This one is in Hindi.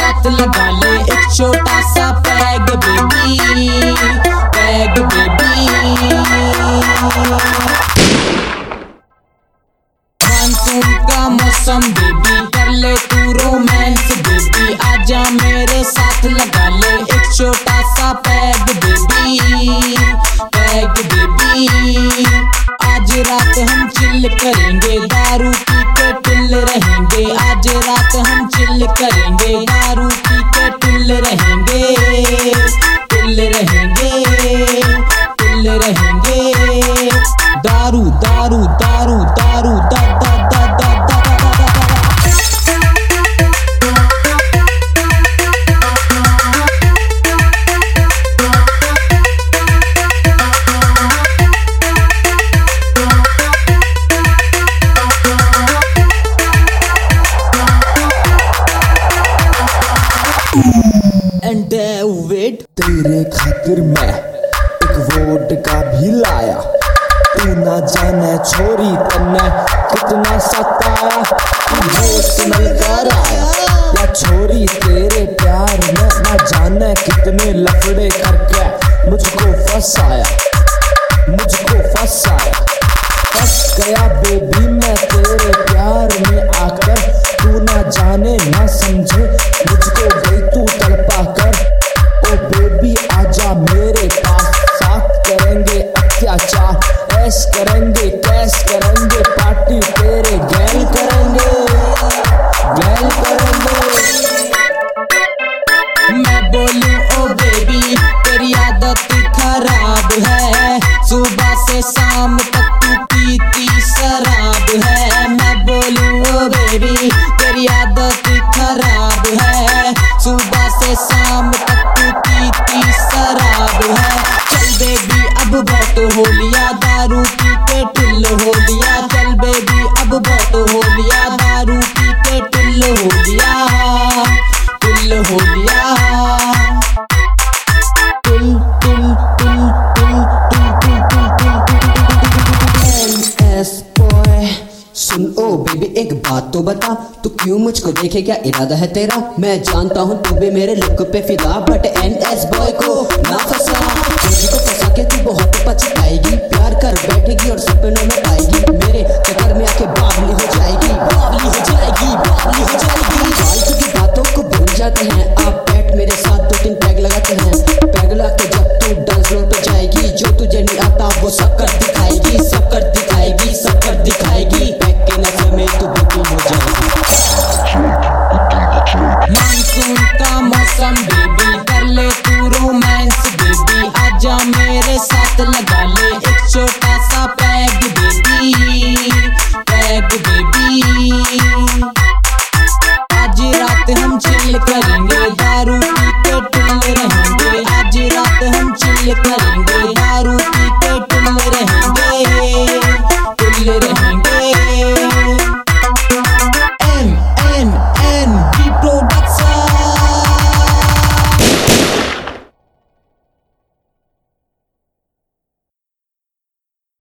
साथ लगा ले एक छोटा सा peg baby, peg baby. Monsoon का मौसम बेबी, कर ले तू रोमांस बेबी, आजा मेरे साथ लगा ले एक छोटा सा पैग बेबी, पैग बेबी। आज रात हम चिल करेंगे, दारू पी के टिल रहेंगे, आज रात हम चिल करेंगे, दारू पी के टिल रहेंगे, टिल रहेंगे, टिल रहेंगे। दारू दारू दारू दारू दा दा दा दा दा एंड वेट, तेरे खातिर मैं एक वोडका भी लाया, तू ना जाने छोरी तन्ने कितना सताया, तू इमोशनल कर आया या छोरी तेरे प्यार में ना जाने कितने लफड़े करके मुझको फंसाया, मुझको फंसाया। फंस गया बेबी मैं तेरे प्यार में आकर, तू ना जाने ना समझे मुझको गई तू तड़पा कर। ओ बेबी आजा मेरे पास, साथ करेंगे अत्याचार, ऐश करेंगे कैश करेंगे, पार्टी तेरे गैल करेंगे, गैल करेंगे। मैं बोलूं ओ बेबी तेरी आदत खराब है, सुबह से शाम तक तू पीती शराब है। मैं बोलूं ओ बेबी तेरी आदत खराब है, सुबह से शाम तक तू पीती शराब है। चल बेबी अब बहुत हो लिया, दारू पी के टिल हो लिया, चल बेबी अब बहुत हो लिया, दारू पी के टिल हो लिया, टिल हो लिया। टिल टिल टिल टिल टिल टिल टिल NS boy। सुन ओ बेबी एक बात तो बता, तू क्यों मुझको देखे, क्या इरादा है तेरा? मैं जानता हूँ तू भी मेरे लुक पे फिदा, बट NS बॉय को ना फंसा, तुझको फंसा के तू बहुत पछताएगी, प्यार कर बैठेगी और सपनों में आएगी, मेरे चक्कर में आके बावली हो जाएगी, बावली हो जाएगी, बावली हो जाएगी। फालतू की बातों को भूल जाते हैं, आप बैठ मेरे साथ 2-3 पैग लगाते हैं, पैग लगा के जब तू डांस फ्लोर पे जाएगी, जो तुझे नहीं आता वो सब कर दिखाएगी, सब कर दिखाएगी, सब कर दिखाएगी, पैग के नशे में तू बुकिंग हो जाएगी। मानसून का मौसम बेबी, कर ले तू रोमांस बेबी, आजा मेरे साथ लगा ले एक छोटा सा पैग बेबी, पैग बेबी। आज रात हम चिल करेंगे, दारू पी के टिल रहेंगे, आज रात हम चिल करेंगे, दारू पी के टिल रहेंगे, टिल रहेंगे।